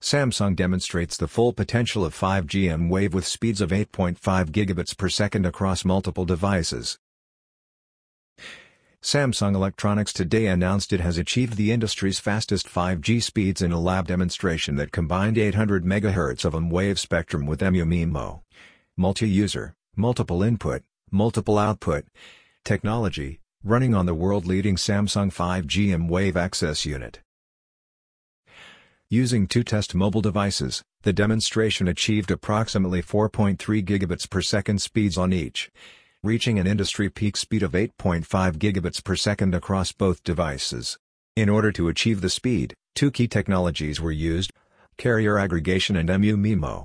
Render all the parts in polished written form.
Samsung demonstrates the full potential of 5G mWave with speeds of 8.5 gigabits per second across multiple devices. Samsung Electronics today announced it has achieved the industry's fastest 5G speeds in a lab demonstration that combined 800 MHz of mWave spectrum with MU-MIMO multi-user, multiple input, multiple output technology, running on the world-leading Samsung 5G mWave access unit. Using two test mobile devices, the demonstration achieved approximately 4.3 gigabits per second speeds on each, reaching an industry peak speed of 8.5 gigabits per second across both devices. In order to achieve the speed, two key technologies were used: carrier aggregation and MU-MIMO.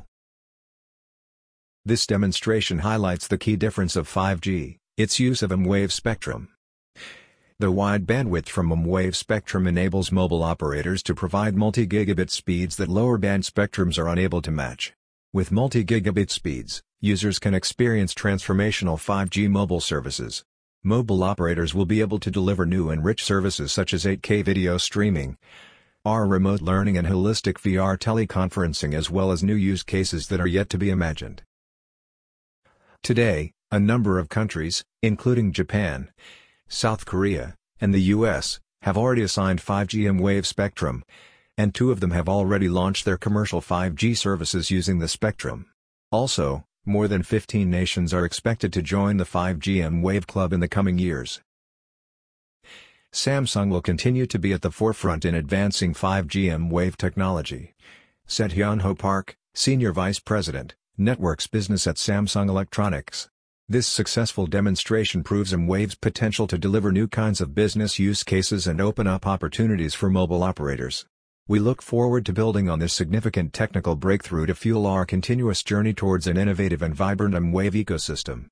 This demonstration highlights the key difference of 5G, its use of mWave spectrum. The wide bandwidth from mWave spectrum enables mobile operators to provide multi-gigabit speeds that lower band spectrums are unable to match. With multi-gigabit speeds, users can experience transformational 5G mobile services. Mobile operators will be able to deliver new and rich services such as 8K video streaming, AR remote learning and holistic VR teleconferencing, as well as new use cases that are yet to be imagined. Today, a number of countries, including Japan, South Korea, and the US, have already assigned 5G mWave spectrum, and two of them have already launched their commercial 5G services using the spectrum. Also, more than 15 nations are expected to join the 5G mWave club in the coming years. Samsung will continue to be at the forefront in advancing 5G mWave technology, said Hyunho Park, Senior Vice President, Networks Business at Samsung Electronics. This successful demonstration proves mWave's potential to deliver new kinds of business use cases and open up opportunities for mobile operators. We look forward to building on this significant technical breakthrough to fuel our continuous journey towards an innovative and vibrant mWave ecosystem.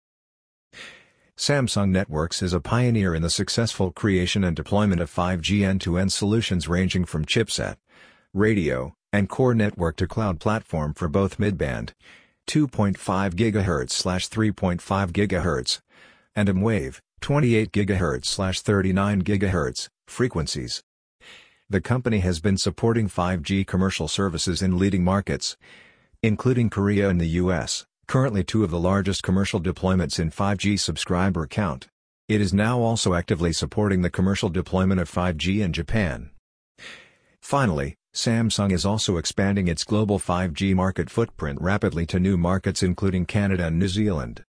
Samsung Networks is a pioneer in the successful creation and deployment of 5G end-to-end solutions ranging from chipset, radio, and core network to cloud platform for both mid-band 2.5 GHz/3.5 GHz, and mWave, 28 GHz/39 GHz, frequencies. The company has been supporting 5G commercial services in leading markets, including Korea and the US, currently two of the largest commercial deployments in 5G subscriber count. It is now also actively supporting the commercial deployment of 5G in Japan. Finally, Samsung is also expanding its global 5G market footprint rapidly to new markets including Canada and New Zealand.